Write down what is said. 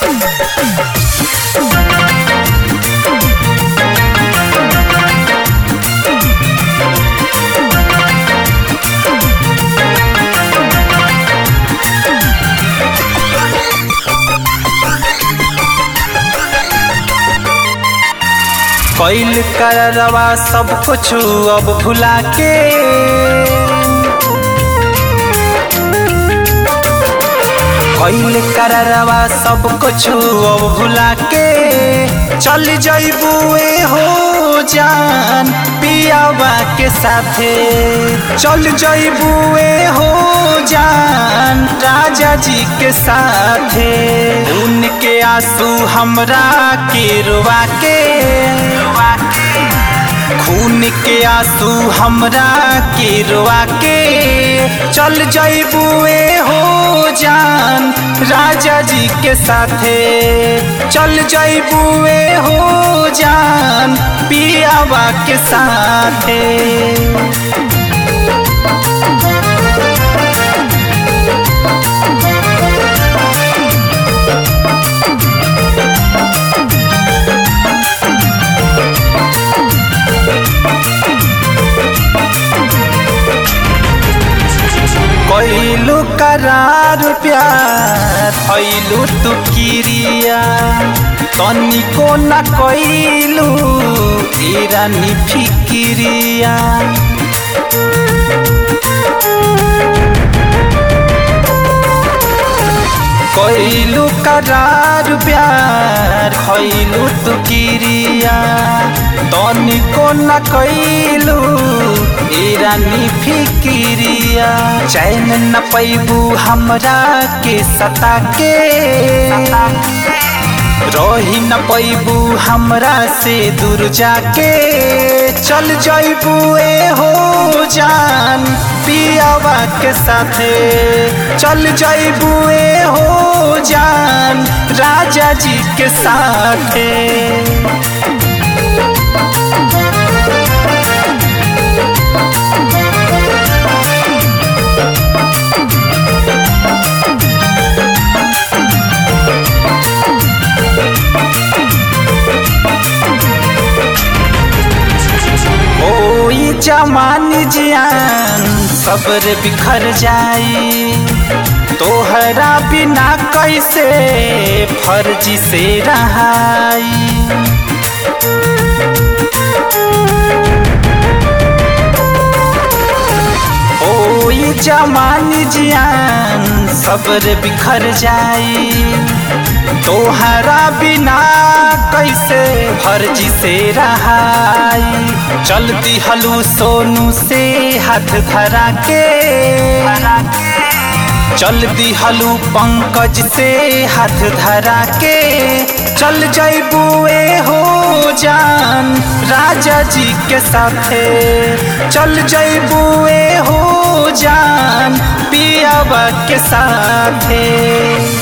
कैल करवा सब कुछ अब भुला के कैल करवा सब कुछ अब भुला के चल जइबुए हो जान पियावा के साथे चल जइबुए हो जान राजा जी के साथे उनके आंसू हमरा के रुआ के खून के आंसू हमरा के रुआ के चल जइबुए हो जान राजा जी के साथे चल जइबुए हो जान पियावा के साथे। कैलू करार प्यार भइलू तू किरिया तनिको न कैलू रानी फिकिरिया कैलू करार प्यार भइलू तू किरिया तनिको न कैलू रानी फिकिरिया चैन न पैबू हमरा के सता के रही न पैबू हमरा से दूर जाके चल जइबुए हो जान पियावा के साथे चल जइबुए हो जान राजा जी के साथे। जमानी जियान सब्र बिखर जाई तोहरा बिना कैसे फर्जी से रहाई ओ जमानी जियान सब्र बिखर जाई तोहरा बिना कैसे फर्जी से रहाई चलती हलू सोनू से हाथ धरा के चलती हलू पंकज से हाथ धरा के चल जइबुए हो जान राजा जी के साथे चल जइबुए हो जान पियावा के साथे।